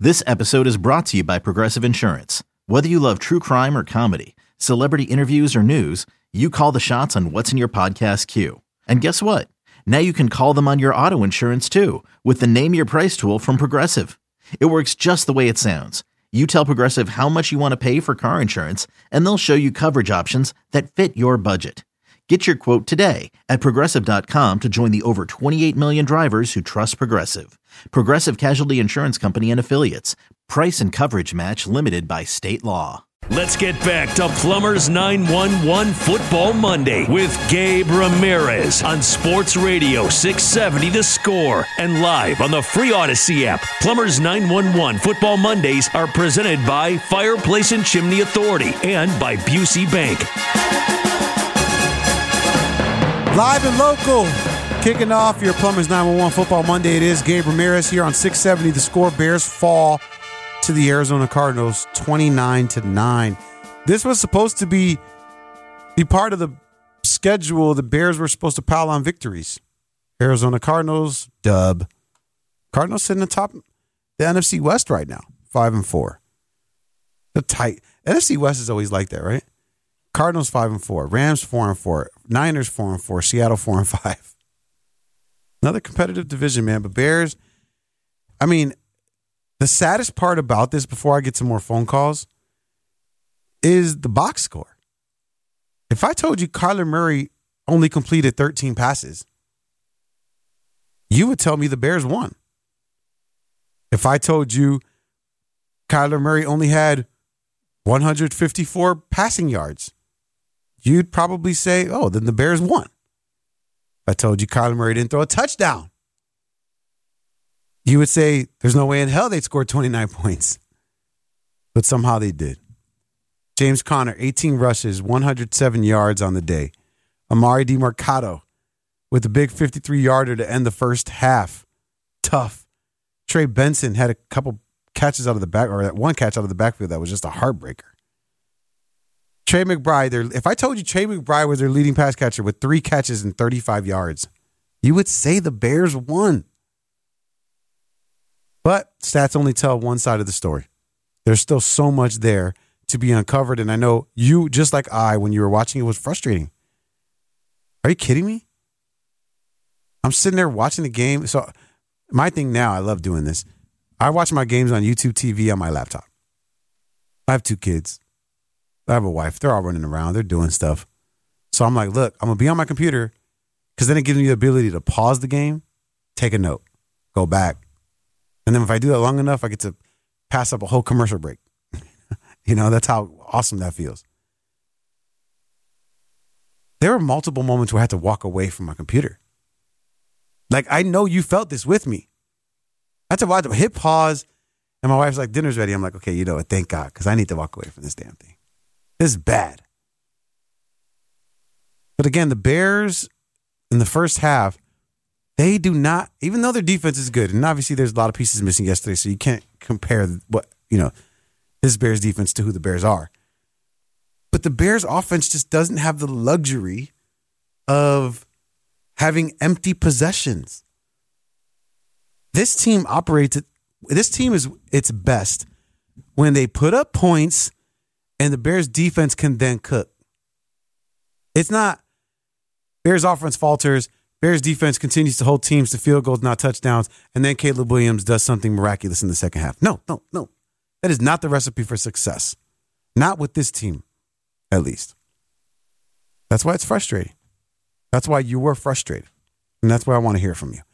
This episode is brought to you by Progressive Insurance. Whether you love true crime or comedy, celebrity interviews or news, you call the shots on what's in your podcast queue. And guess what? Now you can call them on your auto insurance too with the Name Your Price tool from Progressive. It works just the way it sounds. You tell Progressive how much you want to pay for car insurance, and they'll show you coverage options that fit your budget. Get your quote today at Progressive.com to join the over 28 million drivers who trust Progressive. Progressive Casualty Insurance Company and Affiliates. Price and coverage match limited by state law. Let's get back to Plumbers 911 Football Monday with Gabe Ramirez on Sports Radio 670 The Score and live on the free Odyssey app. Plumbers 911 Football Mondays are presented by Fireplace and Chimney Authority and by Busey Bank. Live and local, kicking off your Plumbers 911 Football Monday. It is Gabe Ramirez here on 670 The Score. Bears fall to the Arizona Cardinals 29-9. This was supposed to be part of the schedule. The Bears were supposed to pile on victories. Arizona Cardinals, dub. Cardinals sitting atop the NFC West right now, 5-4. The tight NFC West is always like that, right? Cardinals 5-4, Rams 4-4, Niners 4-4, Seattle 4-5. Another competitive division, man. But Bears, I mean, the saddest part about this, before I get some more phone calls, is the box score. If I told you Kyler Murray only completed 13 passes, you would tell me the Bears won. If I told you Kyler Murray only had 154 passing yards, you'd probably say, oh, then the Bears won. If I told you Kyler Murray didn't throw a touchdown, you would say there's no way in hell they'd score 29 points. But somehow they did. James Conner, 18 rushes, 107 yards on the day. Amari DiMercato with a big 53-yarder to end the first half. Tough. Trey Benson had a couple catches out of the back, or that one catch out of the backfield that was just a heartbreaker. Trey McBride, if I told you Trey McBride was their leading pass catcher with 3 catches and 35 yards, you would say the Bears won. But stats only tell one side of the story. There's still so much there to be uncovered, and I know you, just like I, when you were watching it, was frustrating. Are you kidding me? I'm sitting there watching the game. So my thing now, I love doing this. I watch my games on YouTube TV on my laptop. I have 2 kids. I have a wife. They're all running around. They're doing stuff. So I'm like, look, I'm going to be on my computer because then it gives me the ability to pause the game, take a note, go back. And then if I do that long enough, I get to pass up a whole commercial break. You know, that's how awesome that feels. There were multiple moments where I had to walk away from my computer. Like, I know you felt this with me. I had to watch, hit pause, and my wife's like, dinner's ready. I'm like, okay, you know what? Thank God, because I need to walk away from this damn thing. This is bad. But again, the Bears in the first half, they do not, even though their defense is good, and obviously there's a lot of pieces missing yesterday, so you can't compare this Bears defense to who the Bears are. But the Bears offense just doesn't have the luxury of having empty possessions. This team is its best when they put up points and the Bears defense can then cook. It's not Bears offense falters, Bears defense continues to hold teams to field goals, not touchdowns, and then Caleb Williams does something miraculous in the second half. No. That is not the recipe for success. Not with this team, at least. That's why it's frustrating. That's why you were frustrated. And that's why I want to hear from you.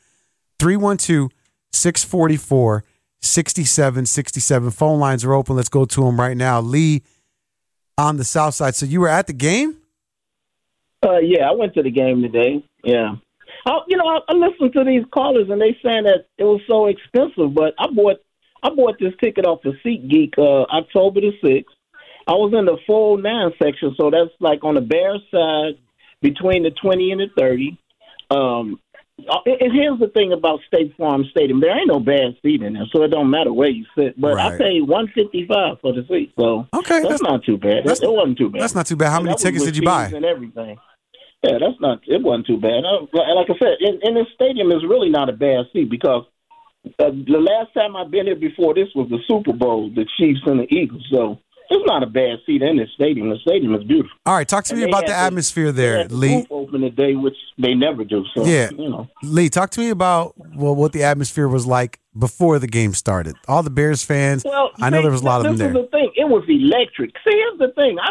312-644-6767. Phone lines are open. Let's go to them right now. Lee on the south side. So you were at the game? Yeah, I went to the game today. Yeah. I listened to these callers, and they saying that it was so expensive, but I bought this ticket off of SeatGeek October the 6th. I was in the 409 section, so that's like on the Bears side between the 20 and the 30. And here's the thing about State Farm Stadium. There ain't no bad seat in there, so it don't matter where you sit. But right. I paid $155 for the seat, so okay, that's not too bad. It wasn't too bad. That's not too bad. How many tickets did you buy? And everything. Yeah, it wasn't too bad. Like I said, in this stadium is really not a bad seat because The last time I've been here before this was the Super Bowl, the Chiefs and the Eagles. So it's not a bad seat in this stadium. The stadium is beautiful. All right, talk to me about the atmosphere there, Lee. They had the roof open today, which they never do. So, yeah, Lee, talk to me about what the atmosphere was like before the game started. All the Bears fans. Well, I know there was a lot of them there. This is the thing. It was electric. See, here's the thing.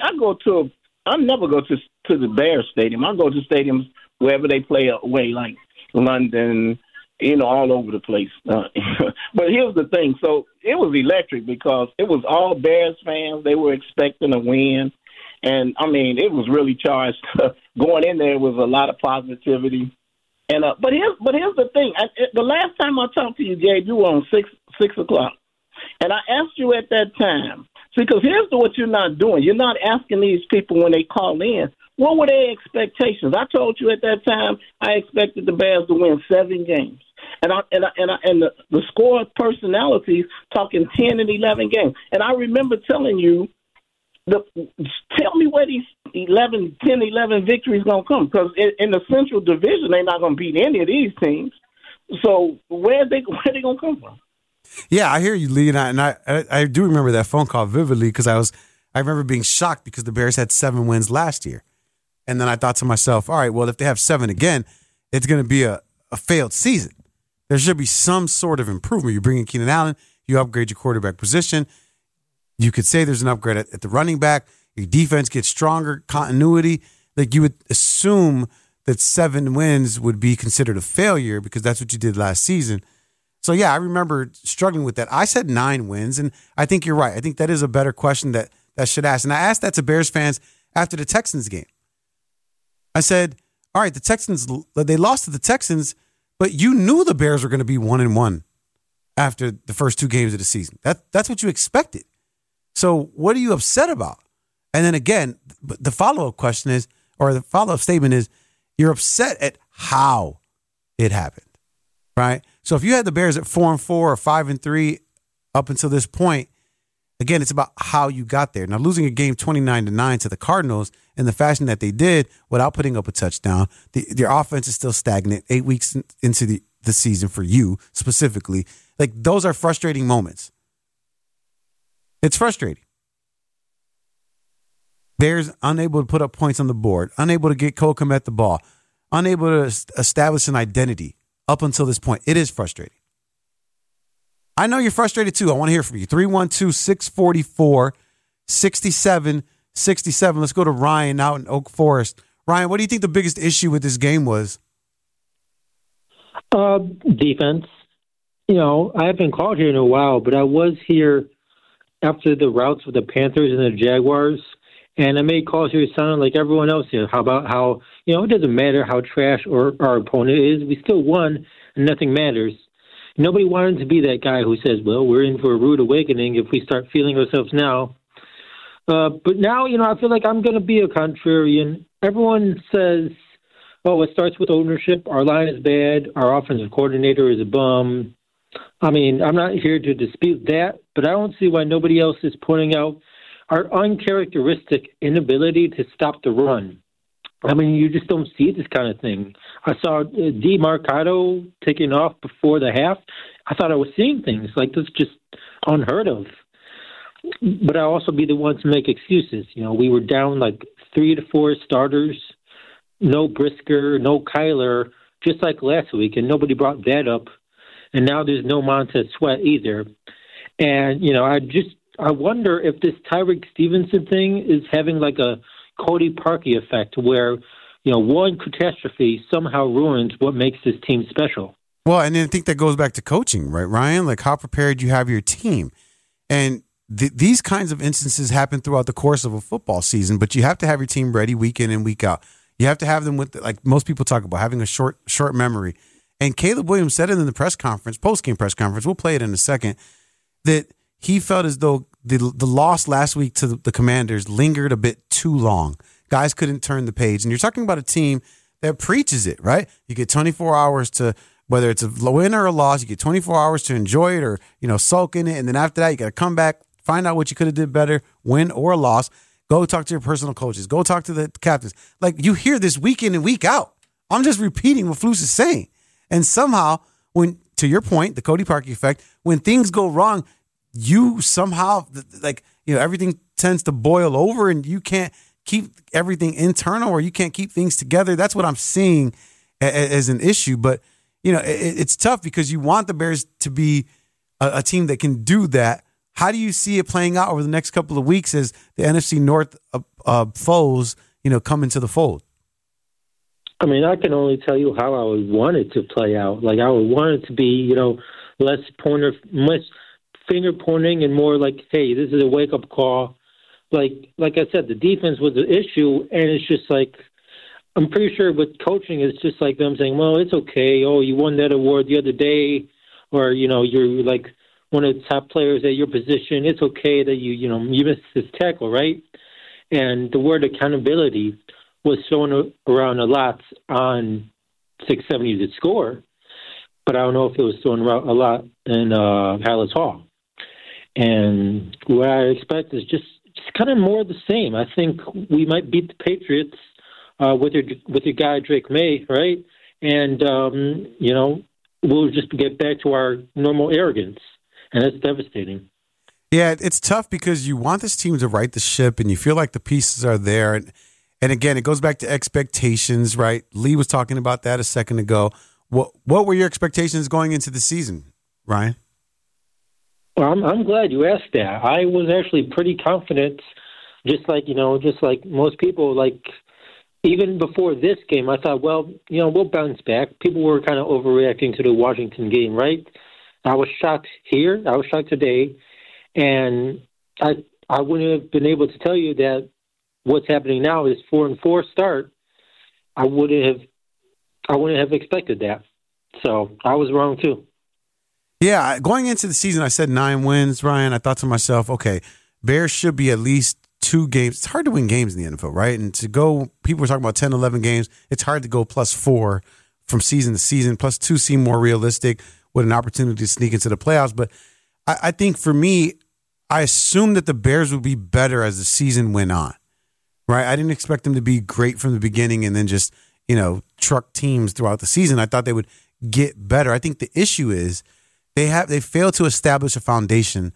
I never go to the Bears stadium. I go to stadiums wherever they play away, like London, all over the place. But here's the thing. So it was electric because it was all Bears fans. They were expecting a win. And, it was really charged. Going in there was a lot of positivity. And But here's the thing. The last time I talked to you, Gabe, you were on 6 o'clock. And I asked you at that time, because here's what you're not doing. You're not asking these people when they call in, what were their expectations? I told you at that time I expected the Bears to win 7 games. And the score personalities talking 10 and 11 games. And I remember telling you, tell me where these 10, 11 victories going to come. Because in the Central Division, they're not going to beat any of these teams. So where they going to come from? Yeah, I hear you, Lee. And I do remember that phone call vividly because I remember being shocked because the Bears had 7 wins last year. And then I thought to myself, all right, well, if they have 7 again, it's going to be a failed season. There should be some sort of improvement. You bring in Keenan Allen, you upgrade your quarterback position. You could say there's an upgrade at the running back. Your defense gets stronger, continuity. Like you would assume that 7 wins would be considered a failure because that's what you did last season. So, yeah, I remember struggling with that. I said 9 wins, and I think you're right. I think that is a better question that should ask. And I asked that to Bears fans after the Texans game. I said, all right, the Texans, they lost to the Texans, but you knew the Bears were going to be 1-1 after the first 2 games of the season. That's what you expected. So what are you upset about? And then again, the follow-up question is, or the follow-up statement is, you're upset at how it happened, right? So if you had the Bears at 4-4 or 5-3 up until this point, again, it's about how you got there. Now, losing a game 29-9 to the Cardinals in the fashion that they did without putting up a touchdown, their offense is still stagnant 8 weeks into the season for you specifically. Like, those are frustrating moments. It's frustrating. Bears unable to put up points on the board, unable to get Cole Kmet the ball, unable to establish an identity up until this point. It is frustrating. I know you're frustrated too. I want to hear from you. 312-644-6767. Let's go to Ryan out in Oak Forest. Ryan, what do you think the biggest issue with this game was? Defense. I haven't called here in a while, but I was here after the routes with the Panthers and the Jaguars, and I made calls here sounding like everyone else here. How about how, it doesn't matter how trash or our opponent is. We still won, and nothing matters. Nobody wanted to be that guy who says, well, we're in for a rude awakening if we start feeling ourselves now. But now, I feel like I'm going to be a contrarian. Everyone says, it starts with ownership. Our line is bad. Our offensive coordinator is a bum. I'm not here to dispute that, but I don't see why nobody else is pointing out our uncharacteristic inability to stop the run. You just don't see this kind of thing. I saw DeMarcado taking off before the half. I thought I was seeing things like this, just unheard of. But I'll also be the one to make excuses. We were down like 3 to 4 starters, no Brisker, no Kyler, just like last week, and nobody brought that up. And now there's no Montez Sweat either. And, I wonder if this Tyreek Stevenson thing is having like a Cody Parkey effect where, one catastrophe somehow ruins what makes this team special. Well, and then I think that goes back to coaching, right, Ryan? Like how prepared you have your team. And these kinds of instances happen throughout the course of a football season, but you have to have your team ready week in and week out. You have to have them with, like most people talk about, having a short memory. And Caleb Williams said it in the post-game press conference, we'll play it in a second, that he felt as though the loss last week to the Commanders lingered a bit too long. Guys couldn't turn the page. And you're talking about a team that preaches it, right? You get 24 hours to, whether it's a win or a loss, you get 24 hours to enjoy it or, sulk in it. And then after that, you got to come back, find out what you could have did better, win or loss. Go talk to your personal coaches. Go talk to the captains. Like you hear this week in and week out. I'm just repeating what Flus is saying. And somehow when to your point, the Cody Parkey effect, when things go wrong, you somehow, everything tends to boil over and you can't keep everything internal or you can't keep things together. That's what I'm seeing as an issue. But, it's tough because you want the Bears to be a team that can do that. How do you see it playing out over the next couple of weeks as the NFC North foes, come into the fold? I mean, I can only tell you how I would want it to play out. Like, I would want it to be, less finger pointing and more like, hey, this is a wake up call. Like I said, the defense was the issue, and it's just like, I'm pretty sure with coaching, it's just like them saying, well, it's okay. Oh, you won that award the other day, or you're like one of the top players at your position. It's okay that you missed this tackle, right? And the word accountability was thrown around a lot on 670 The Score, but I don't know if it was thrown around a lot in Hallis Hall. And what I expect is just kind of more of the same. I think we might beat the Patriots with your guy Drake May, right? And we'll just get back to our normal arrogance, and that's devastating. Yeah, it's tough because you want this team to right the ship, and you feel like the pieces are there. And again, it goes back to expectations, right? Lee was talking about that a second ago. What were your expectations going into the season, Ryan? Well, I'm glad you asked that. I was actually pretty confident, just like most people. Like, even before this game, I thought, well, we'll bounce back. People were kind of overreacting to the Washington game, right? I was shocked here. I was shocked today. And I wouldn't have been able to tell you that what's happening now is 4-4 start. I wouldn't have expected that. So I was wrong too. Yeah, going into the season, I said 9 wins, Ryan. I thought to myself, okay, Bears should be at least 2 games. It's hard to win games in the NFL, right? And to go, people were talking about 10, 11 games. It's hard to go +4 from season to season. +2 seem more realistic with an opportunity to sneak into the playoffs. But I think for me, I assumed that the Bears would be better as the season went on, right? I didn't expect them to be great from the beginning and then just, truck teams throughout the season. I thought they would get better. I think the issue is they failed to establish a foundation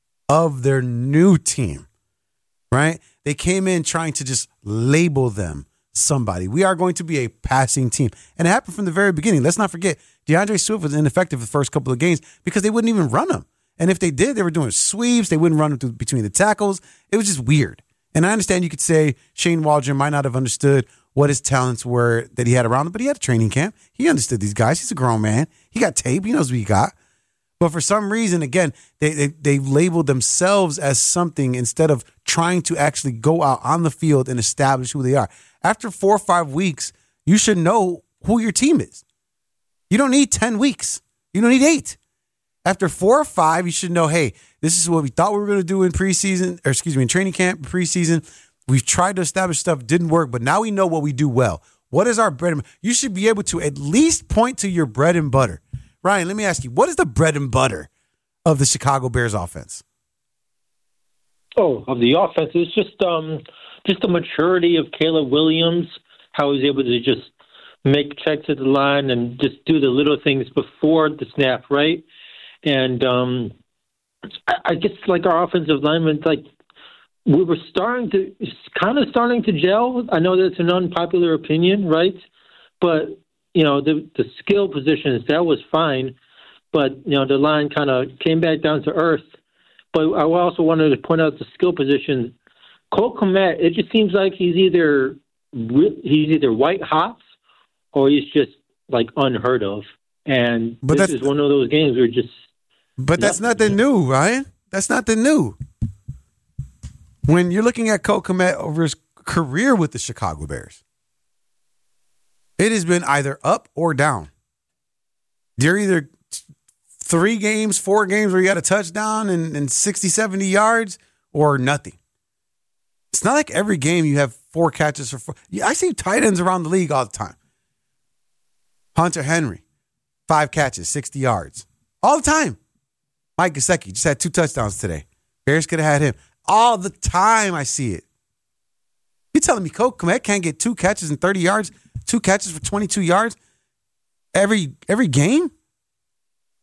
of their new team, right? They came in trying to just label them somebody. We are going to be a passing team. And it happened from the very beginning. Let's not forget, DeAndre Swift was ineffective the first couple of games because they wouldn't even run him. And if they did, they were doing sweeps. They wouldn't run him between the tackles. It was just weird. And I understand you could say Shane Waldron might not have understood what his talents were that he had around him, but he had a training camp. He understood these guys. He's a grown man. He got tape. He knows what he got. But for some reason, again, they labeled themselves as something instead of trying to actually go out on the field and establish who they are. After 4 or 5 weeks, you should know who your team is. You don't need 10 weeks. You don't need 8. After 4 or 5, you should know, hey, this is what we thought we were going to do in in training camp, preseason. We've tried to establish stuff, didn't work, but now we know what we do well. What is our bread and butter? You should be able to at least point to your bread and butter. Ryan, let me ask you, what is the bread and butter of the Chicago Bears offense? Oh, of the offense, it's just the maturity of Caleb Williams, how he's able to just make checks at the line and just do the little things before the snap, right? And I guess like our offensive linemen, like we were starting to gel. I know that's an unpopular opinion, right? But the skill positions, that was fine. But the line kind of came back down to earth. But I also wanted to point out the skill position. Cole Kmet, it just seems like he's either white hot or he's just like unheard of. And this is one of those games where just. But that's nothing new, Ryan. That's nothing new. When you're looking at Cole Kmet over his career with the Chicago Bears, it has been either up or down. There are either 3 games, 4 games where you got a touchdown and 60, 70 yards or nothing. It's not like every game you have 4 catches for 4. I see tight ends around the league all the time. Hunter Henry, 5 catches, 60 yards. All the time. Mike Gesicki just had 2 touchdowns today. Bears could have had him. All the time I see it. You telling me Cole Kmet can't get 2 catches and 30 yards, 2 catches for 22 yards every game?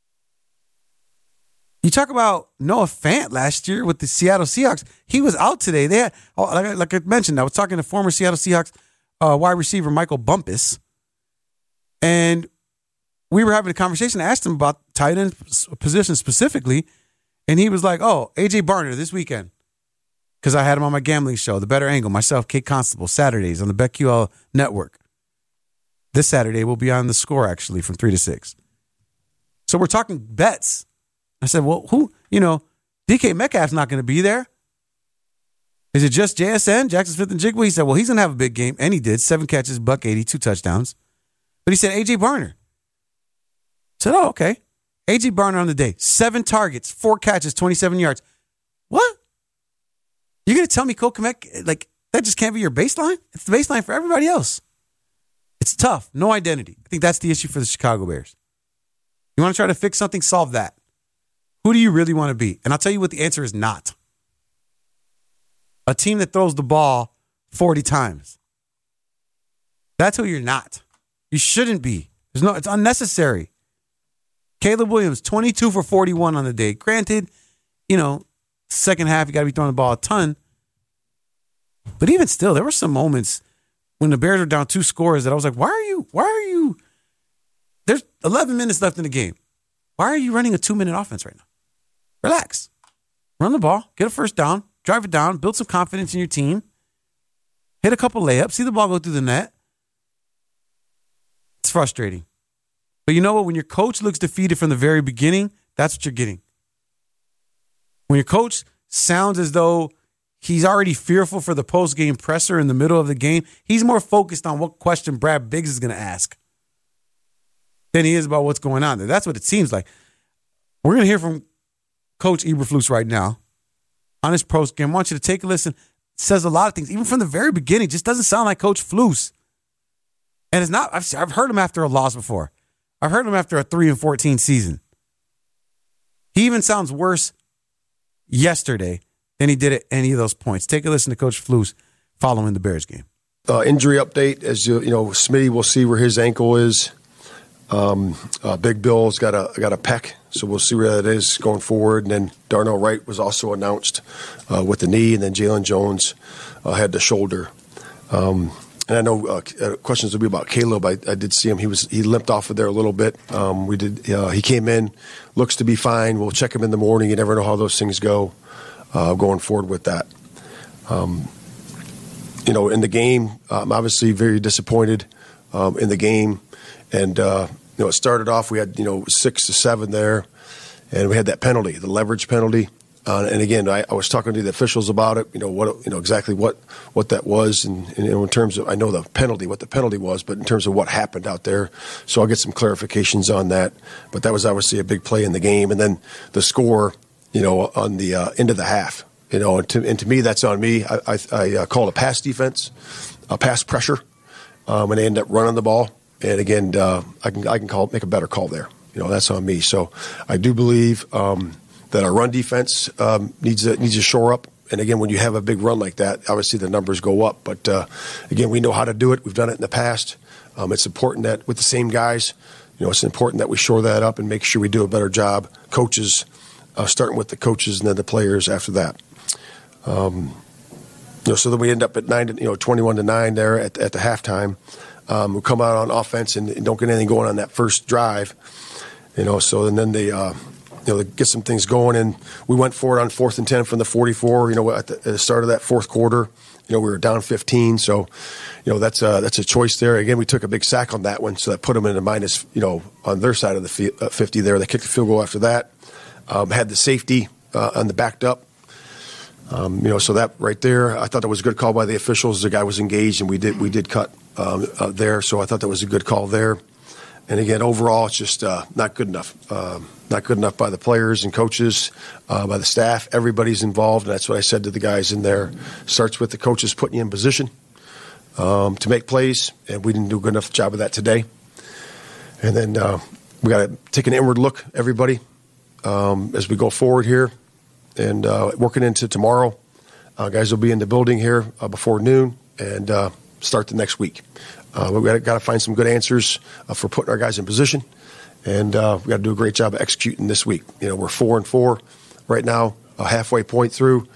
You talk about Noah Fant last year with the Seattle Seahawks. He was out today. They had, like I mentioned, I was talking to former Seattle Seahawks wide receiver Michael Bumpus, and we were having a conversation. I asked him about tight end position specifically, and he was like, "Oh, A.J. Barner this weekend," because I had him on my gambling show, The Better Angle, myself, Kate Constable, Saturdays on the BetQL network. This Saturday we'll be on The Score, actually, from 3 to 6. So we're talking bets. I said, well, who, DK Metcalf's not going to be there. Is it just JSN, Jackson Smith-Njigba? He said, well, he's going to have a big game. And he did. 7 catches, $180, 2 touchdowns. But he said, A.J. Barner. I said, oh, okay. A.J. Barner on the day. 7 targets, 4 catches, 27 yards. What? You're going to tell me Cole Kmet, that just can't be your baseline? It's the baseline for everybody else. It's tough. No identity. I think that's the issue for the Chicago Bears. You want to try to fix something? Solve that. Who do you really want to be? And I'll tell you what the answer is not. A team that throws the ball 40 times. That's who you're not. You shouldn't be. It's unnecessary. Caleb Williams, 22 for 41 on the day. Granted, second half, you got to be throwing the ball a ton. But even still, there were some moments when the Bears were down 2 scores that I was like, why are you? There's 11 minutes left in the game. Why are you running a 2-minute offense right now? Relax. Run the ball. Get a first down. Drive it down. Build some confidence in your team. Hit a couple layups. See the ball go through the net. It's frustrating. But you know what? When your coach looks defeated from the very beginning, that's what you're getting. When your coach sounds as though he's already fearful for the post-game presser in the middle of the game, he's more focused on what question Brad Biggs is going to ask than he is about what's going on there. That's what it seems like. We're going to hear from Coach Eberflus right now on his post game. I want you to take a listen. It says a lot of things, even from the very beginning. Just doesn't sound like Coach Flus. And it's not. I've heard him after a loss before. I've heard him after a 3-14 season. He even sounds worse yesterday than he did at any of those points. Take a listen to Coach Flus following the Bears game. Injury update, as Smitty, we'll see where his ankle is. Big Bill's got a pec, so we'll see where that is going forward. And then Darnell Wright was also announced with the knee, and then Jalen Jones had the shoulder. And I know questions will be about Caleb. I did see him; he limped off of there a little bit. He came in, looks to be fine. We'll check him in the morning. You never know how those things go going forward with that. In the game, I'm obviously very disappointed in the game. And, it started off, we had, 6 to 7 there, and we had that penalty, the leverage penalty. And again, I was talking to the officials about it, exactly what that was. And in terms of, I know what the penalty was, but in terms of what happened out there. So I'll get some clarifications on that. But that was obviously a big play in the game. And then the score, on the end of the half, and to me, that's on me. I call it a pass defense, a pass pressure, when they end up running the ball. And again, I can make a better call there. That's on me. So I do believe that our run defense needs to shore up. And again, when you have a big run like that, obviously the numbers go up. But again, we know how to do it. We've done it in the past. It's important that with the same guys, it's important that we shore that up and make sure we do a better job. Coaches, starting with the coaches and then the players after that. So then we end up at 21-9 there at the halftime. We come out on offense and don't get anything going on that first drive, So and then they get some things going, and we went for it on 4th and 10 from the 44. At the start of that fourth quarter, we were down 15. So, that's a choice there. Again, we took a big sack on that one, so that put them in a minus, on their side of the 50 there. They kicked the field goal after that. Had the safety on the backed up. So that right there, I thought that was a good call by the officials. The guy was engaged, and we did cut there. So I thought that was a good call there. And again, overall, it's just not good enough. Not good enough by the players and coaches, by the staff. Everybody's involved, and that's what I said to the guys in there. Starts with the coaches putting you in position to make plays, and we didn't do a good enough job of that today. And then we got to take an inward look, everybody, as we go forward here. And working into tomorrow, guys will be in the building here before noon and start the next week. We've got to find some good answers for putting our guys in position and we got to do a great job of executing this week. We're 4-4 right now, a halfway point through,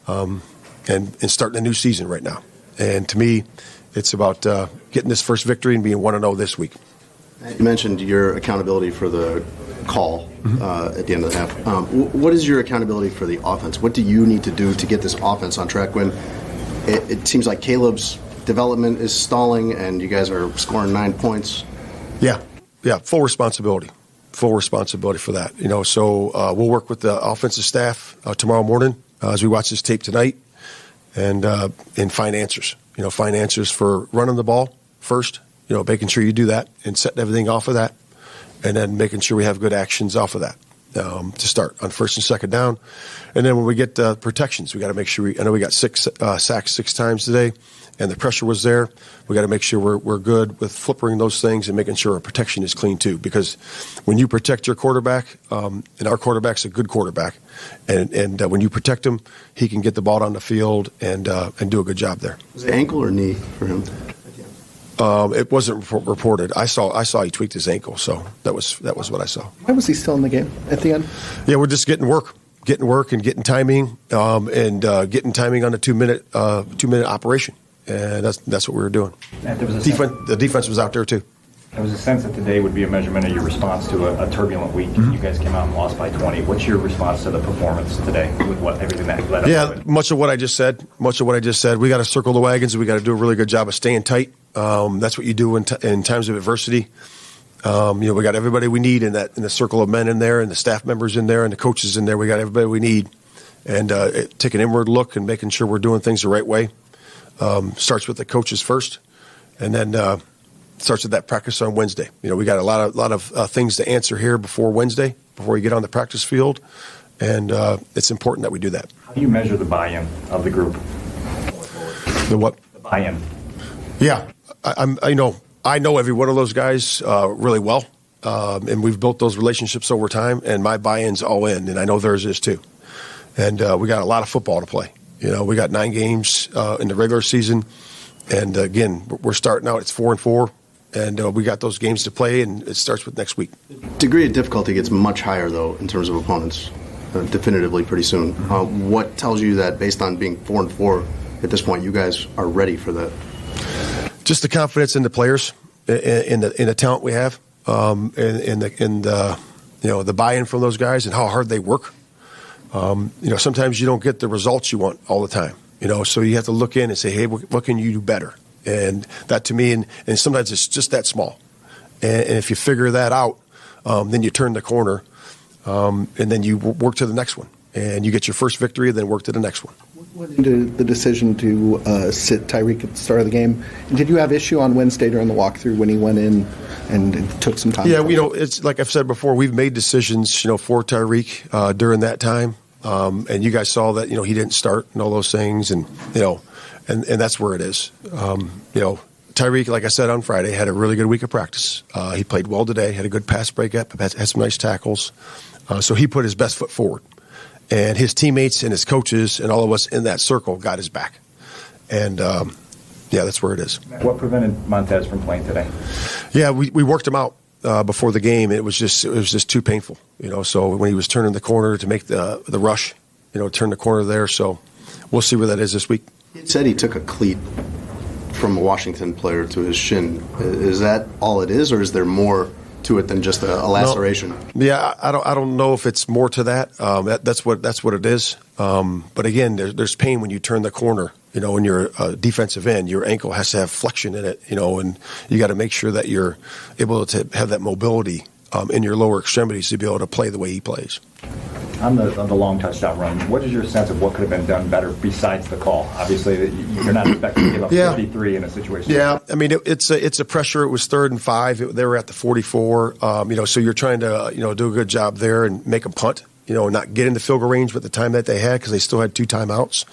and starting a new season right now. And to me, it's about getting this first victory and being 1-0 this week. You mentioned your accountability for the call at the end of the half. What is your accountability for the offense? What do you need to do to get this offense on track when it seems like Caleb's development is stalling and you guys are scoring 9 points? Yeah, full responsibility for that. So we'll work with the offensive staff tomorrow morning as we watch this tape tonight and find answers. Find answers for running the ball first, making sure you do that and setting everything off of that, and then making sure we have good actions off of that to start on first and second down. And then when we get protections, we got to make sure I know we got 6 sacks 6 times today, and the pressure was there. We got to make sure we're good with flipping those things and making sure our protection is clean too. Because when you protect your quarterback, and our quarterback's a good quarterback, and when you protect him, he can get the ball down the field and do a good job there. Was it ankle or knee for him? It wasn't reported. I saw he tweaked his ankle, so that was what I saw. Why was he still in the game at the end? Yeah, we're just getting work and getting timing, and getting timing on a 2-minute operation. And that's what we were doing. The defense was out there too. There was a sense that today would be a measurement of your response to a turbulent week. Mm-hmm. You guys came out and lost by 20. What's your response to the performance today with everything that led up to it? Much of what I just said. We got to circle the wagons. We got to do a really good job of staying tight. That's what you do in times of adversity. We got everybody we need in the circle of men in there, and the staff members in there, and the coaches in there. We got everybody we need, and take an inward look and making sure we're doing things the right way. Starts with the coaches first, and then starts with that practice on Wednesday. We got a lot of things to answer here before Wednesday, before you get on the practice field, and it's important that we do that. How do you measure the buy-in of the group? The what? The buy-in. Yeah, I know every one of those guys really well, and we've built those relationships over time. And my buy-in's all in, and I know theirs is too. And we got a lot of football to play. We got 9 games in the regular season, and again, we're starting out. It's 4-4, and we got those games to play, and it starts with next week. Degree of difficulty gets much higher, though, in terms of opponents, definitively pretty soon. What tells you that, based on being 4-4 at this point, you guys are ready for that? Just the confidence in the players, in the talent we have, and the buy-in from those guys and how hard they work. Sometimes you don't get the results you want all the time. So you have to look in and say, hey, what can you do better? And that to me, and sometimes it's just that small. And if you figure that out, then you turn the corner, and then you work to the next one. And you get your first victory, then work to the next one. What went into the decision to sit Tyreek at the start of the game? And did you have issue on Wednesday during the walkthrough when he went in and took some time? Yeah, it's like I've said before, we've made decisions, for Tyreek during that time. And you guys saw that, he didn't start and all those things. And, and that's where it is. Tyreek, like I said on Friday, had a really good week of practice. He played well today, had a good pass breakup, had some nice tackles. So he put his best foot forward. And his teammates and his coaches and all of us in that circle got his back. And, that's where it is. What prevented Montez from playing today? Yeah, we worked him out before the game. It was just too painful, So when he was turning the corner to make the rush, turn the corner there. So we'll see where that is this week. He said he took a cleat from a Washington player to his shin. Is that all it is, or is there more to it than just a laceration? No. Yeah, I don't know if it's more to that. That's what it is. But again, there's pain when you turn the corner. When you're a defensive end, your ankle has to have flexion in it. And you got to make sure that you're able to have that mobility in your lower extremities to be able to play the way he plays. On the long touchdown run, what is your sense of what could have been done better besides the call? Obviously, you're not expecting to give up 53 in a situation. Yeah, I mean it's a pressure. It was 3rd and 5. They were at the 44. So you're trying to do a good job there and make them punt. Not get in the field goal range with the time that they had because they still had 2 timeouts.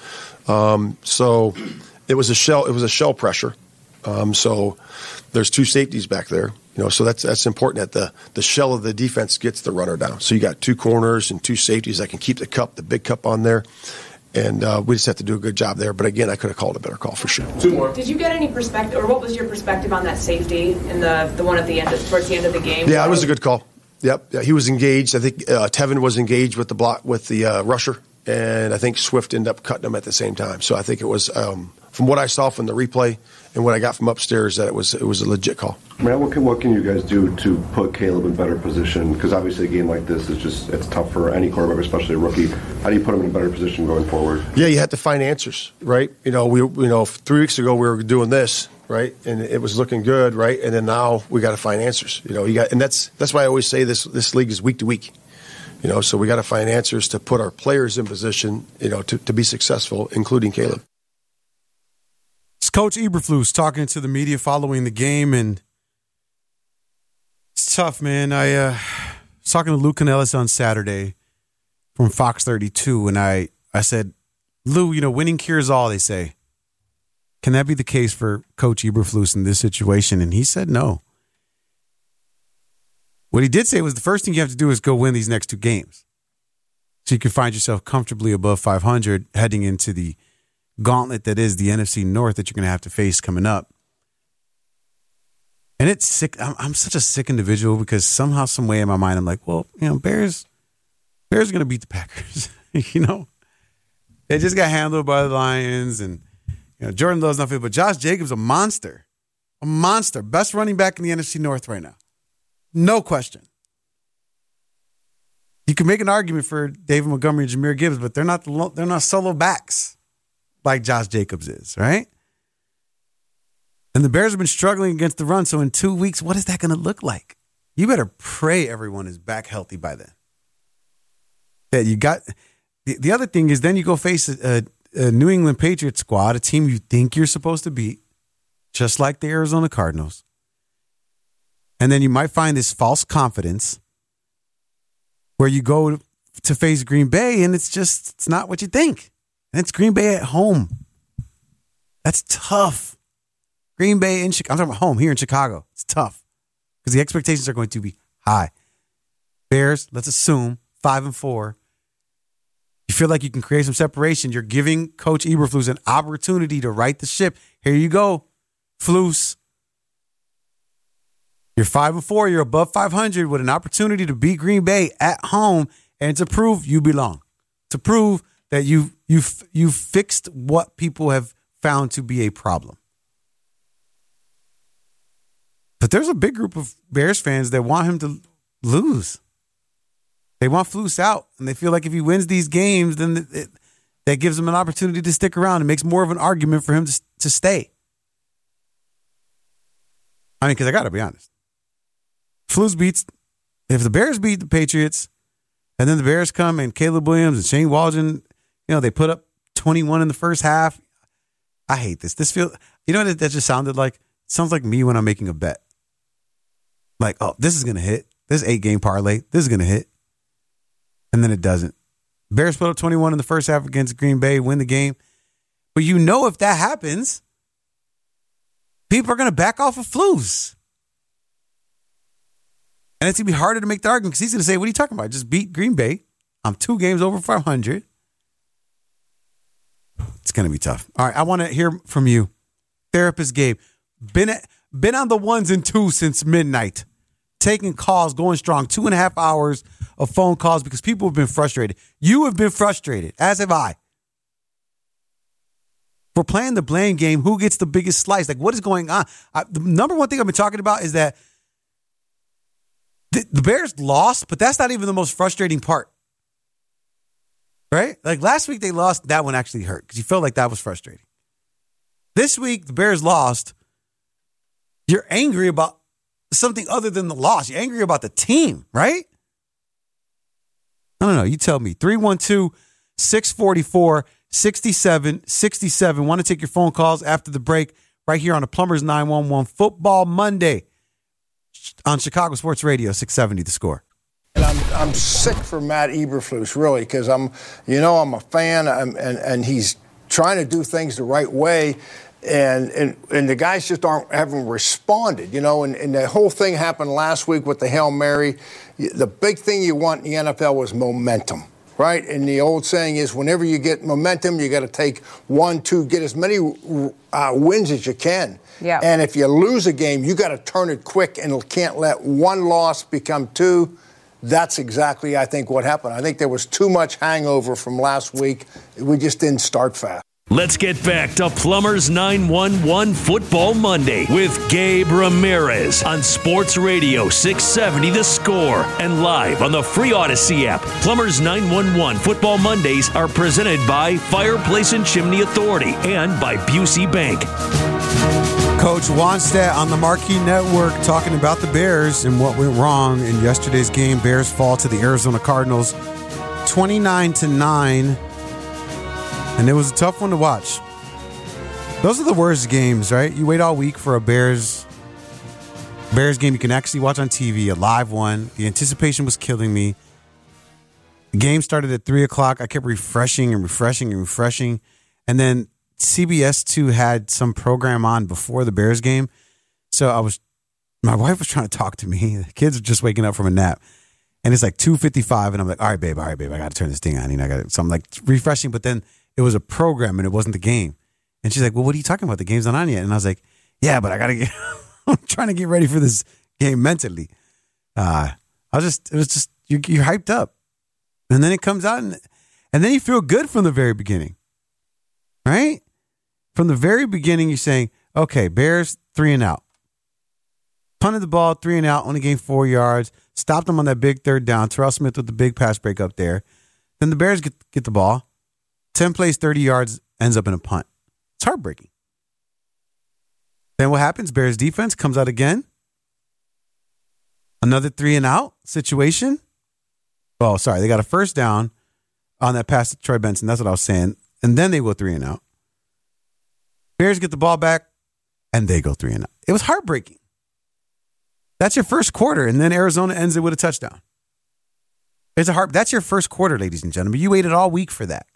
So it was a shell pressure. So there's 2 safeties back there. So that's important that the shell of the defense gets the runner down. So you got 2 corners and 2 safeties that can keep the big cup on there. And we just have to do a good job there. But again, I could have called a better call for sure. 2 more. Did you get any perspective, or what was your perspective on that safety in the one at the end, towards the end of the game? Yeah, it was a good call. Yep. Yeah, he was engaged. I think Tevin was engaged with the rusher, and I think Swift ended up cutting him at the same time. So I think it was, from what I saw from the replay and what I got from upstairs, that it was a legit call. Man, what can you guys do to put Caleb in better position? Because obviously a game like this it's tough for any quarterback, especially a rookie. How do you put him in a better position going forward? Yeah, you have to find answers, right? 3 weeks ago we were doing this, right, and it was looking good, right, and then now we got to find answers. And that's why I always say this league is week to week. So we got to find answers to put our players in position, to be successful, including Caleb. It's Coach Eberflus talking to the media following the game, and it's tough, man. I was talking to Lou Canellis on Saturday from Fox 32, and I said, Lou, winning cures all, they say. Can that be the case for Coach Eberflus in this situation? And he said no. What he did say was the first thing you have to do is go win these next 2 games, so you can find yourself comfortably above 500 heading into the gauntlet that is the NFC North that you're going to have to face coming up. And it's sick. I'm such a sick individual because somehow, some way in my mind, I'm like, well, Bears are going to beat the Packers. They just got handled by the Lions, and Jordan Love's not fit, but Josh Jacobs, a monster, best running back in the NFC North right now, no question. You can make an argument for David Montgomery and Jahmyr Gibbs, but they're not solo backs like Josh Jacobs is, right? And the Bears have been struggling against the run. So in 2 weeks, what is that going to look like? You better pray everyone is back healthy by then. That you got. The other thing is then you go face a New England Patriots squad, a team you think you're supposed to beat, just like the Arizona Cardinals. And then you might find this false confidence where you go to face Green Bay and it's not what you think. And it's Green Bay at home. That's tough. Green Bay in Chicago. I'm talking about home here in Chicago. It's tough because the expectations are going to be high. Bears, let's assume 5-4. You feel like you can create some separation. You're giving Coach Eberflus an opportunity to right the ship. Here you go, Flus. You're 5-4. You're above 500 with an opportunity to beat Green Bay at home and to prove you belong. To prove that you've fixed what people have found to be a problem. But there's a big group of Bears fans that want him to lose. They want Flus out, and they feel like if he wins these games, then that gives him an opportunity to stick around and makes more of an argument for him to stay. I mean, because I got to be honest. If the Bears beat the Patriots, and then the Bears come and Caleb Williams and Shane Waldron, they put up 21 in the first half. I hate this. This feels, what that just sounded like? It sounds like me when I'm making a bet. Like, oh, this is going to hit. This 8-game parlay, this is going to hit. And then it doesn't. Bears put up 21 in the first half against Green Bay, win the game. But if that happens, people are going to back off of Flus. And it's going to be harder to make the argument because he's going to say, what are you talking about? I just beat Green Bay. I'm 2 games over 500. It's going to be tough. All right, I want to hear from you. Therapist Gabe. Been on the 1s and 2s since midnight. Taking calls, going strong. 2.5 hours of phone calls because people have been frustrated. You have been frustrated, as have I. We're playing the blame game. Who gets the biggest slice? Like, what is going on? The number one thing I've been talking about is that the Bears lost, but that's not even the most frustrating part. Right? Like last week they lost. That one actually hurt because you felt like that was frustrating. This week the Bears lost. You're angry about something other than the loss. You're angry about the team, right? No. You tell me. 312-644-6767. Want to take your phone calls after the break right here on the Plumbers 911 Football Monday on Chicago Sports Radio 670 The Score. And I'm sick for Matt Eberflus, really, because I'm a fan, and he's trying to do things the right way, and the guys just haven't responded, and the whole thing happened last week with the Hail Mary. The big thing you want in the NFL was momentum, right? And the old saying is whenever you get momentum, you got to take 1, 2, get as many wins as you can. Yeah. And if you lose a game, you got to turn it quick and can't let one loss become 2. that's exactly, I think, what happened. I think there was too much hangover from last week. We just didn't start fast. Let's get back to Plumbers 911 Football Monday with Gabe Ramirez on Sports Radio 670 The Score and live on the free Odyssey app. Plumbers 911 Football Mondays are presented by Fireplace and Chimney Authority and by Busey Bank. Coach Wannstedt on the Marquee Network talking about the Bears and what went wrong in yesterday's game. Bears fall to the Arizona Cardinals 29-9. And it was a tough one to watch. Those are the worst games, right? You wait all week for a Bears game you can actually watch on TV, a live one. The anticipation was killing me. The game started at 3 o'clock. I kept refreshing. And then CBS 2 had some program on before the Bears game. So my wife was trying to talk to me. The kids were just waking up from a nap. And it's like 2:55. And I'm like, all right, babe, I got to turn this thing on. I got it. So I'm like refreshing, but then it was a program and it wasn't the game. And she's like, well, what are you talking about? The game's not on yet. And I was like, yeah, but I got to get, I'm trying to get ready for this game mentally. You're hyped up. And then it comes out and then you feel good from the very beginning, right? From the very beginning, you're saying, okay, Bears 3 and out. Punted the ball, 3 and out, only gained 4 yards. Stopped them on that big third down. Terrell Smith with the big pass break up there. Then the Bears get the ball. 10 plays, 30 yards, ends up in a punt. It's heartbreaking. Then what happens? Bears defense comes out again. Another 3 and out situation. Oh, sorry. They got a first down on that pass to Troy Benson. That's what I was saying. And then they go 3 and out. Bears get the ball back, and they go 3 and out. It was heartbreaking. That's your first quarter, and then Arizona ends it with a touchdown. That's your first quarter, ladies and gentlemen. You waited all week for that.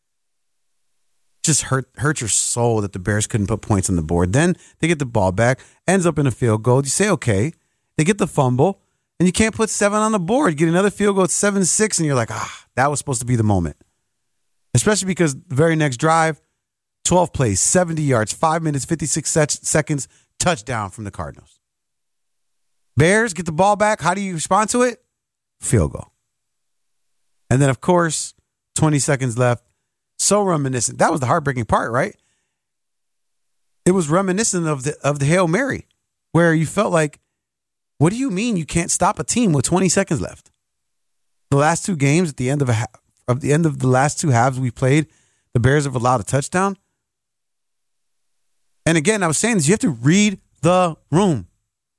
Just hurt your soul that the Bears couldn't put points on the board. Then they get the ball back, ends up in a field goal. You say, okay. They get the fumble, and you can't put 7 on the board. You get another field goal, it's 7-6, and you're like, that was supposed to be the moment. Especially because the very next drive, 12 plays, 70 yards, 5 minutes, 56 seconds, touchdown from the Cardinals. Bears get the ball back. How do you respond to it? Field goal. And then, of course, 20 seconds left. So reminiscent. That was the heartbreaking part, right? It was reminiscent of the Hail Mary, where you felt like, what do you mean you can't stop a team with 20 seconds left? The last 2 games at the end of the last 2 halves we played, the Bears have allowed a touchdown. And again, I was saying this, you have to read the room.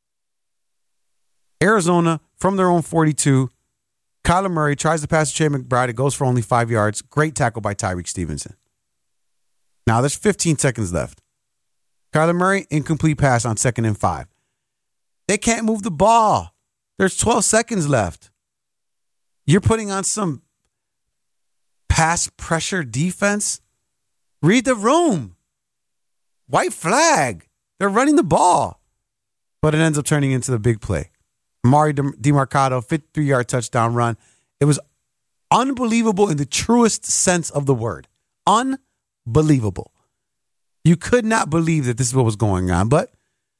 Arizona, from their own 42, Kyler Murray tries to pass to Trey McBride. It goes for only 5 yards. Great tackle by Tyreek Stevenson. Now there's 15 seconds left. Kyler Murray, incomplete pass on 2nd and 5. They can't move the ball. There's 12 seconds left. You're putting on some pass pressure defense. Read the room. White flag. They're running the ball. But it ends up turning into the big play. Amari DeMarcado, 53-yard touchdown run. It was unbelievable in the truest sense of the word. Unbelievable. You could not believe that this is what was going on, but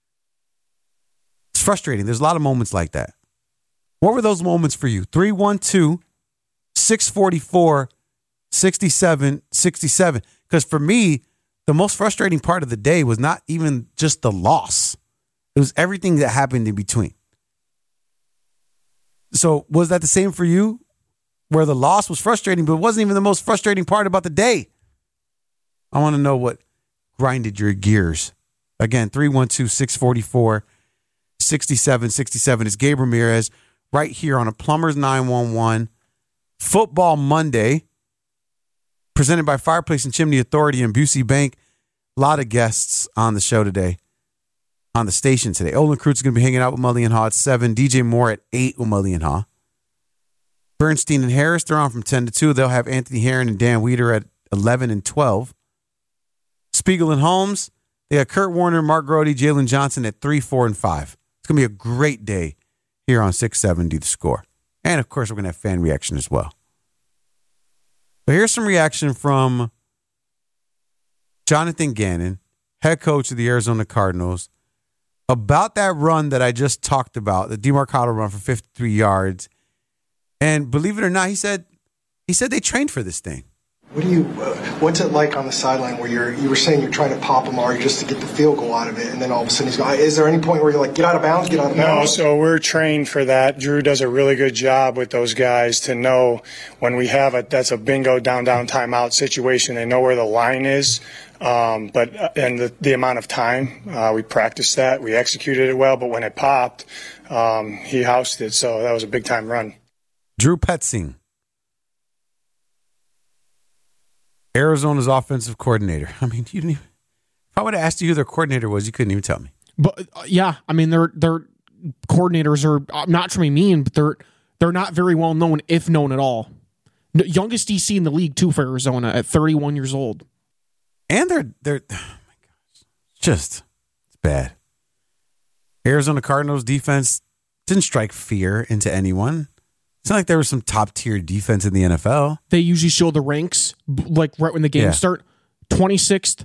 it's frustrating. There's a lot of moments like that. What were those moments for you? 3-1-2-644-67-67. Because for me, the most frustrating part of the day was not even just the loss. It was everything that happened in between. So was that the same for you, where the loss was frustrating, but it wasn't even the most frustrating part about the day? I want to know grinded your gears. Again, 312-644-6767 is Gabe Ramirez right here on a Plumbers 911 Football Monday, presented by Fireplace and Chimney Authority and Busey Bank. A lot of guests on the show today, on the station today. Olin Kreutz is going to be hanging out with Mully and Haw at 7. DJ Moore at 8 with Mully and Haw. Bernstein and Harris, they're on from 10 to 2. They'll have Anthony Herron and Dan Weeder at 11 and 12. Spiegel and Holmes, they got Kurt Warner, Mark Grody, Jalen Johnson at 3, 4, and 5. It's going to be a great day here on 670 The Score. And, of course, we're going to have fan reaction as well. But here's some reaction from Jonathan Gannon, head coach of the Arizona Cardinals, about that run that I just talked about, the DeMarcado run for 53 yards, And believe it or not, he said they trained for this thing. What's it like on the sideline where you were saying you're trying to pop Amari just to get the field goal out of it, and then all of a sudden he's going, is there any point where you're like, get out of bounds? No, so we're trained for that. Drew does a really good job with those guys to know when we have that's a bingo down timeout situation. They know where the line is. And the amount of time, we practiced that. We executed it well, but when it popped, he housed it. So that was a big time run. Drew Petzing, Arizona's offensive coordinator. I mean, you didn't even, if I would have asked you who their coordinator was, you couldn't even tell me. But yeah, I mean, their coordinators are, I'm not trying to be mean, but they're not very well known, if known at all. Youngest DC in the league too for Arizona at 31 years old. And they're oh my gosh, it's bad. Arizona Cardinals defense didn't strike fear into anyone. It's not like there was some top tier defense in the NFL. They usually show the ranks like right when the games start. 26th,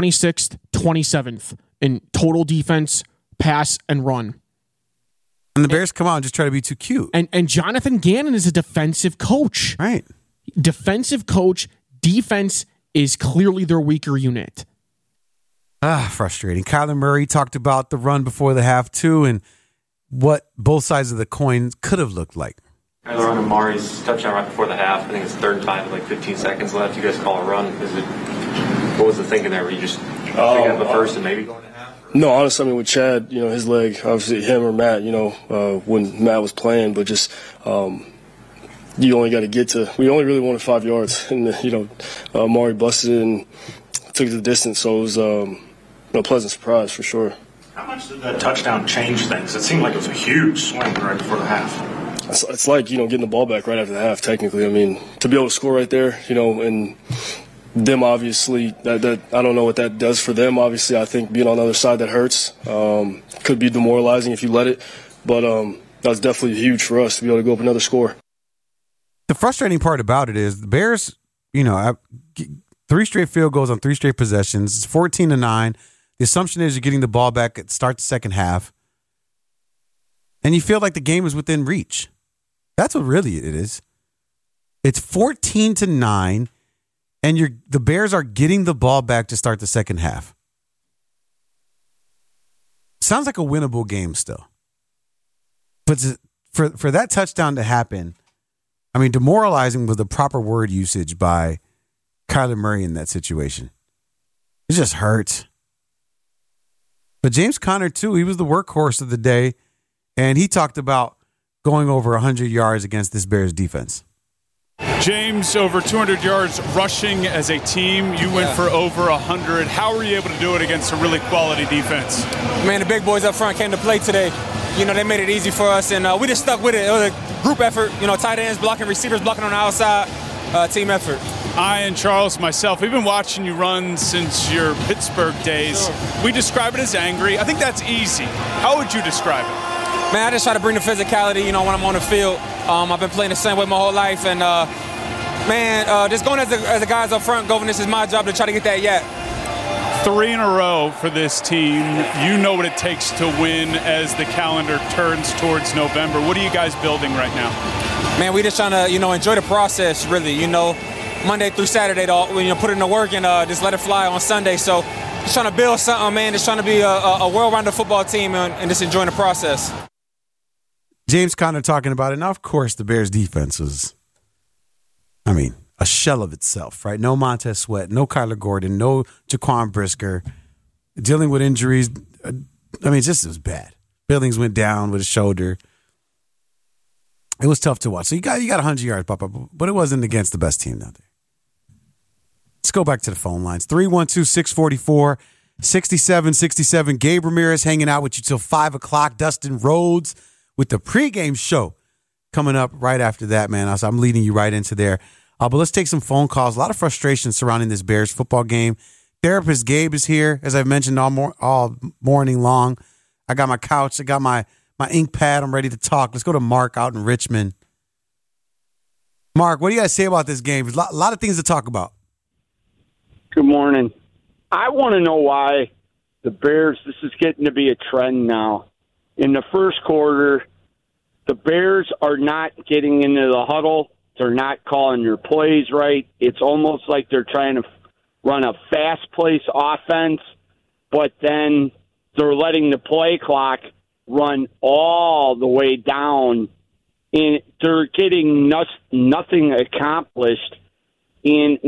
27th in total defense, pass, and run. And the Bears come out and just try to be too cute. And Jonathan Gannon is a defensive coach. Right. Defensive coach. Defense is clearly their weaker unit. Frustrating. Kyler Murray talked about the run before the half too, and what both sides of the coin could have looked like. Kyler on Amari's touchdown right before the half. I think it's third time, like 15 seconds left. You guys call a run. What was the thinking there? Were you just thinking the first and maybe going to half? No, honestly, I mean, with Chad, his leg, obviously him or Matt, when Matt was playing, but just you only got to get to. We only really wanted 5 yards, and Amari busted it and took it to the distance. So it was a pleasant surprise for sure. How much did that touchdown change things? It seemed like it was a huge swing right before the half. It's like, getting the ball back right after the half, technically. I mean, to be able to score right there, and them obviously, that I don't know what that does for them. Obviously, I think being on the other side, that hurts. Could be demoralizing if you let it. But that was definitely huge for us to be able to go up another score. The frustrating part about it is the Bears, 3 straight field goals on 3 straight possessions. It's 14-9. The assumption is you're getting the ball back at start the second half. And you feel like the game is within reach. That's what really it is. It's 14-9, and the Bears are getting the ball back to start the second half. Sounds like a winnable game still. But for that touchdown to happen, I mean, demoralizing was the proper word usage by Kyler Murray in that situation. It just hurts. But James Conner, too, he was the workhorse of the day, and he talked about going over 100 yards against this Bears defense. James, over 200 yards rushing as a team. You went for over 100. How were you able to do it against a really quality defense? Man, the big boys up front came to play today. They made it easy for us, and we just stuck with it. It was a group effort. Tight ends blocking, receivers blocking on the outside. Team effort. I and Charles, myself, we've been watching you run since your Pittsburgh days. Sure. We describe it as angry. I think that's easy. How would you describe it? Man, I just try to bring the physicality, when I'm on the field. I've been playing the same way my whole life, and just going as the guys up front, going, this is my job to try to get that yet. 3 in a row for this team. You know what it takes to win as the calendar turns towards November. What are you guys building right now? Man, we just trying to, enjoy the process, really. Monday through Saturday, put in the work and just let it fly on Sunday. So just trying to build something, man. Just trying to be a well-rounded football team and just enjoying the process. James Conner talking about it. Now, of course, the Bears defense was, a shell of itself, right? No Montez Sweat, no Kyler Gordon, no Jaquan Brisker, dealing with injuries. It was bad. Billings went down with his shoulder. It was tough to watch. So you got 100 yards, but it wasn't against the best team out there. Let's go back to the phone lines. 312-644-6767. Gabe Ramirez hanging out with you till 5 o'clock. Dustin Rhodes with the pregame show coming up right after that, man. I'm leading you right into there. But let's take some phone calls. A lot of frustration surrounding this Bears football game. Therapist Gabe is here, as I've mentioned all morning long. I got my couch. I got my ink pad. I'm ready to talk. Let's go to Mark out in Richmond. Mark, what do you guys say about this game? There's a lot of things to talk about. Good morning. I want to know why the Bears, this is getting to be a trend now. In the first quarter, the Bears are not getting into the huddle. They're not calling their plays right. It's almost like they're trying to run a fast-paced offense, but then they're letting the play clock run all the way down, and they're getting nothing accomplished. And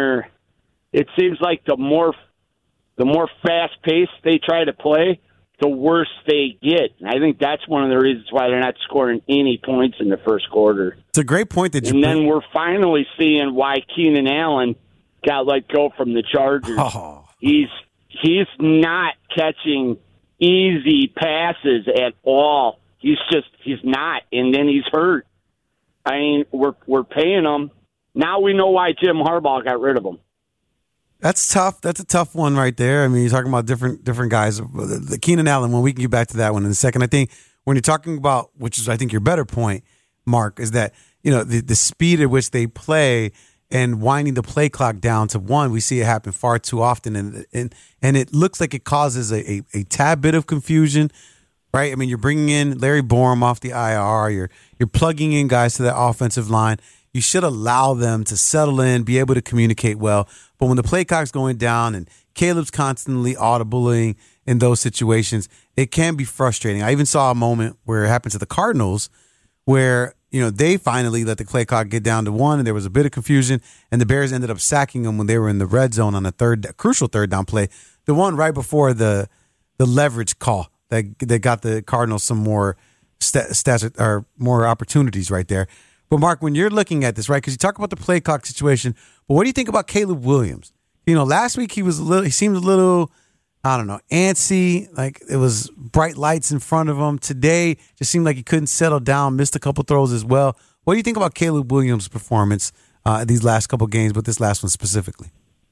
it seems like the more fast-paced they try to play, the worse they get. I think that's one of the reasons why they're not scoring any points in the first quarter. It's a great point that you And then we're finally seeing why Keenan Allen got let go from the Chargers. Oh. He's not catching easy passes at all. He's not, and then he's hurt. I mean, we're paying him. Now we know why Jim Harbaugh got rid of him. That's tough. That's a tough one right there. I mean, you're talking about different guys. The Keenan Allen one, we can get back to that one in a second. I think when you're talking about, which is I think your better point, Mark, is that, you know, the speed at which they play and winding the play clock down to one, we see it happen far too often, and it looks like it causes a tad bit of confusion, right? I mean, you're bringing in Larry Borum off the IR, you're plugging in guys to that offensive line. You should allow them to settle in, be able to communicate well. But when the play clock's going down and Caleb's constantly audibling in those situations, it can be frustrating. I even saw a moment where it happened to the Cardinals where, you know, they finally let the play clock get down to one, and there was a bit of confusion, and the Bears ended up sacking them when they were in the red zone on a crucial third down play, the one right before the leverage call that got the Cardinals some more stats or more opportunities right there. But Mark, when you're looking at this, right, because you talk about the play clock situation, but what do you think about Caleb Williams? You know, last week he seemed a little, I don't know, antsy, like it was bright lights in front of him. Today, just seemed like he couldn't settle down, missed a couple throws as well. What do you think about Caleb Williams' performance these last couple games, but this last one specifically?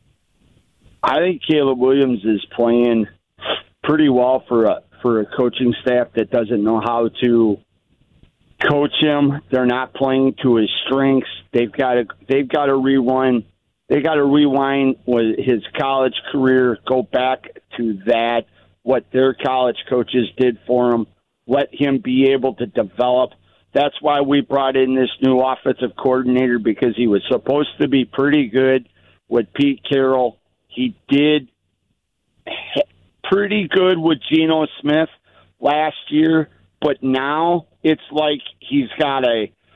I think Caleb Williams is playing pretty well for a coaching staff that doesn't know how to coach him. They're not playing to his strengths. They've got to rewind. They got to rewind with his college career, go back to that, what their college coaches did for him, let him be able to develop. That's why we brought in this new offensive coordinator, because he was supposed to be pretty good with Pete Carroll. He did pretty good with Geno Smith last year, but now it's like he's got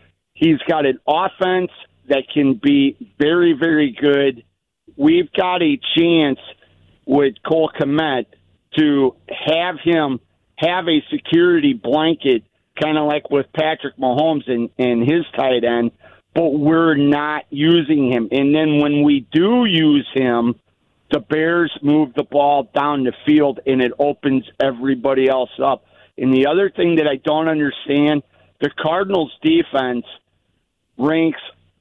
an offense that can be very, very good. We've got a chance with Cole Kmet to have him have a security blanket, kind of like with Patrick Mahomes and his tight end, but we're not using him. And then when we do use him, the Bears move the ball down the field, and it opens everybody else up. And the other thing that I don't understand, the Cardinals' defense ranks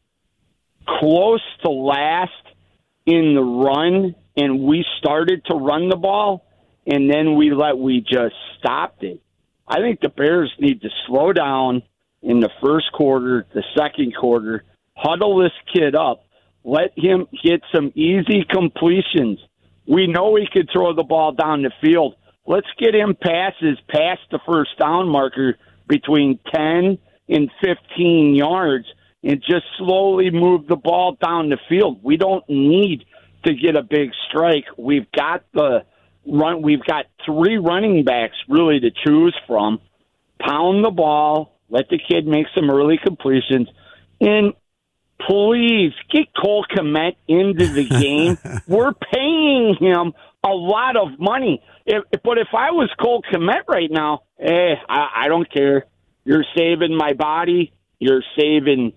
close to last in the run, and we started to run the ball, and then we just stopped it. I think the Bears need to slow down in the first quarter, the second quarter, huddle this kid up, let him get some easy completions. We know he could throw the ball down the field. Let's get him passes past the first down marker between 10 and 15 yards and just slowly move the ball down the field. We don't need to get a big strike. We've got we've got three running backs really to choose from. Pound the ball, let the kid make some early completions, and please get Cole Kmet into the game. We're paying him a lot of money. But if I was Cole Kmet right now, I don't care. You're saving my body. You're saving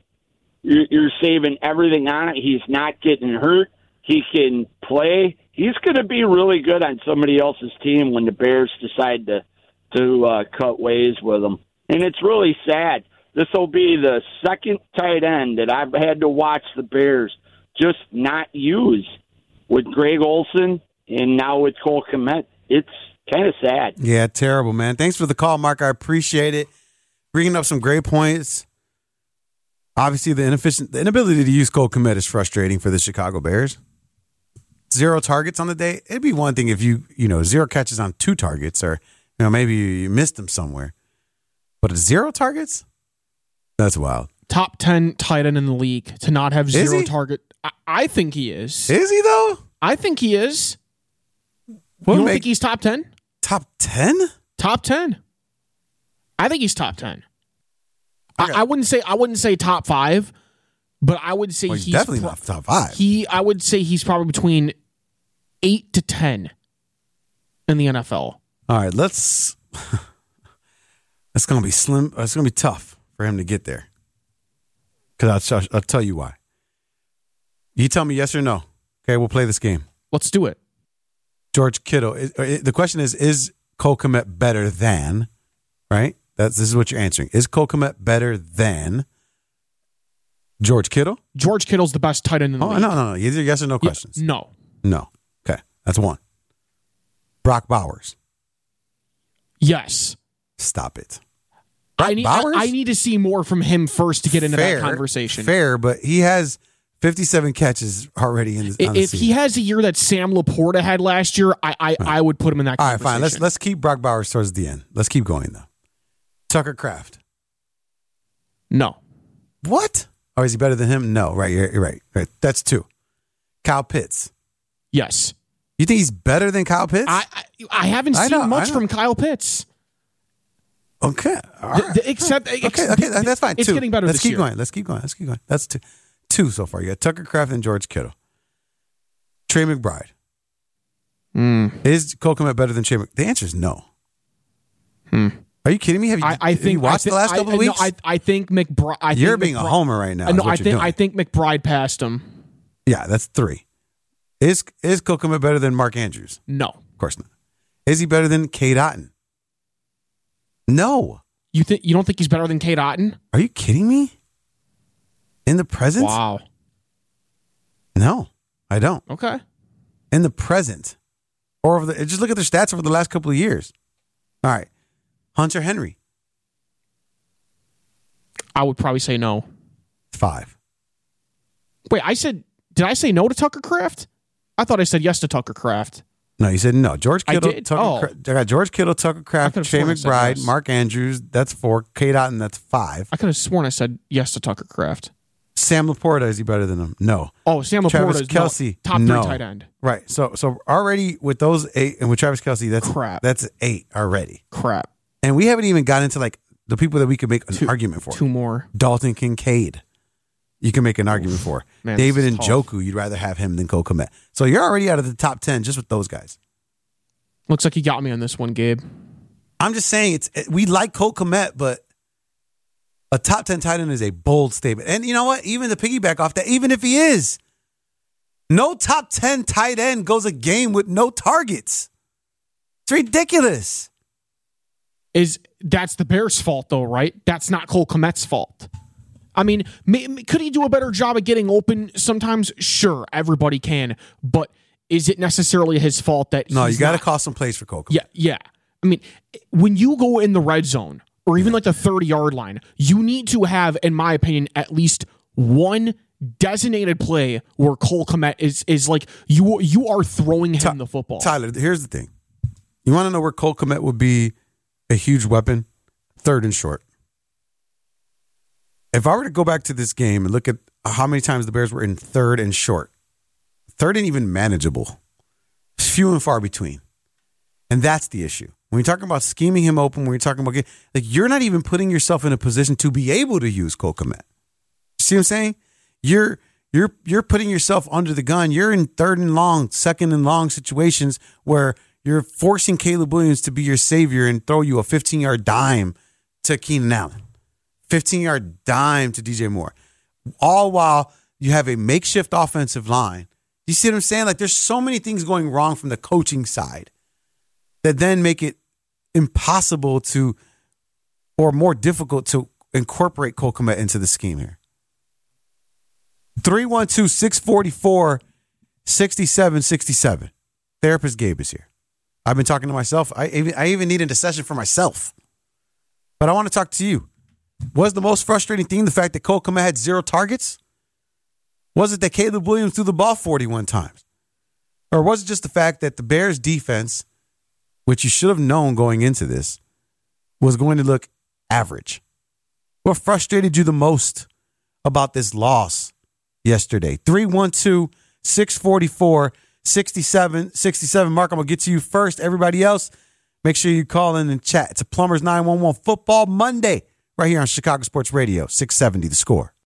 everything on it. He's not getting hurt. He can play. He's going to be really good on somebody else's team when the Bears decide to cut ways with him. And it's really sad. This will be the second tight end that I've had to watch the Bears just not use with Greg Olsen and now with Cole Kmet. It's kind of sad. Yeah, terrible, man. Thanks for the call, Mark. I appreciate it. Bringing up some great points. Obviously, the inability to use Cole Kmet is frustrating for the Chicago Bears. 0 targets on the day. It'd be one thing if you 0 catches on 2 targets, or maybe you missed them somewhere. But 0 targets? That's wild. Top 10 tight end in the league to not have zero target. I think he is. Is he, though? I think he is. You don't think he's top 10? Top 10? Top 10. I think he's top 10. Okay. I wouldn't say top 5, but I would say he's definitely not top 5. I would say he's probably between 8 to 10 in the NFL. All right, it's going to be slim. It's going to be tough for him to get there. Because I'll tell you why. You tell me yes or no. Okay, we'll play this game. Let's do it. George Kittle. The question is Cole Kmet better than, right? This is what you're answering. Is Cole Kmet better than George Kittle? George Kittle's the best tight end in the league. No. Either yes or no questions. No. Okay, that's one. Brock Bowers. Yes. Stop it. I need to see more from him first to get into that conversation. Fair, but he has 57 catches already in the If he has a year that Sam Laporta had last year, I would put him in that conversation. All right, fine. Let's keep Brock Bowers towards the end. Let's keep going, though. Tucker Kraft. No. What? Oh, is he better than him? No. Right, you're right. That's 2. Kyle Pitts. Yes. You think he's better than Kyle Pitts? I haven't seen much from Kyle Pitts. Okay. All right. Okay, that's fine. It's 2. getting better Let's this keep year. going. Let's keep going. That's 2. 2 so far. You got Tucker Kraft and George Kittle. Trey McBride. Is Cole Kmet better than Trey McBride? The answer is no. Are you kidding me? Have you watched the last couple of weeks? No, I think McBride. You're being a homer right now. No, I think McBride passed him. Yeah, that's 3. Is Cole Kmet better than Mark Andrews? No. Of course not. Is he better than Cade Otton? No. You don't think he's better than Cade Otton? Are you kidding me? In the present? Wow. No, I don't. Okay. In the present. Or just look at their stats over the last couple of years. All right. Hunter Henry. I would probably say no. 5. Wait, did I say no to Tucker Kraft? I thought I said yes to Tucker Kraft. No, you said no. George Kittle, I got George Kittle, Tucker Kraft, Trey McBride, yes. Mark Andrews, that's 4. Cade Otton, that's 5. I could have sworn I said yes to Tucker Kraft. Sam Laporta, is he better than him? No. Oh, Sam Laporta Travis is Kelce, top 3 tight end. Right. So already with those 8 and with Travis Kelce, that's crap. That's 8 already. Crap. And we haven't even gotten into like the people that we could make an argument for. 2 more. Dalton Kincaid. You can make an argument for. Man, David Njoku, you'd rather have him than Cole Kmet. So you're already out of the top 10 just with those guys. Looks like you got me on this one, Gabe. I'm just saying we like Cole Kmet, but a top 10 tight end is a bold statement. And you know what? Even to piggyback off that, even if he is, no top 10 tight end goes a game with no targets. It's ridiculous. That's the Bears' fault, though, right? That's not Cole Kmet's fault. I mean, could he do a better job at getting open sometimes? Sure, everybody can. But is it necessarily his fault that No, you got to call some plays for Cole Kmet. Yeah. I mean, when you go in the red zone or even like the 30-yard line, you need to have, in my opinion, at least one designated play where Cole Kmet is like you are throwing him the football. Tyler, here's the thing. You want to know where Cole Kmet would be a huge weapon? 3rd and short. If I were to go back to this game and look at how many times the Bears were in 3rd and short, 3rd and even manageable, few and far between. And that's the issue. When you're talking about scheming him open, when you're talking about you're not even putting yourself in a position to be able to use Cole Kmet. See what I'm saying? You're putting yourself under the gun. You're in 3rd and long, 2nd and long situations where you're forcing Caleb Williams to be your savior and throw you a 15-yard dime to Keenan Allen. 15-yard dime to DJ Moore. All while you have a makeshift offensive line. You see what I'm saying? Like there's so many things going wrong from the coaching side that then make it impossible to, or more difficult to incorporate Cole Kmet into the scheme here. 312-644-6767. Therapist Gabe is here. I've been talking to myself. I even needed a session for myself. But I want to talk to you. Was the most frustrating thing the fact that Cole Kmet had 0 targets? Was it that Caleb Williams threw the ball 41 times? Or was it just the fact that the Bears defense, which you should have known going into this, was going to look average? What frustrated you the most about this loss yesterday? 312-644-6767. Mark, I'm going to get to you first. Everybody else, make sure you call in and chat. It's a Plumbers 911 Football Monday right here on Chicago Sports Radio, 670 The Score.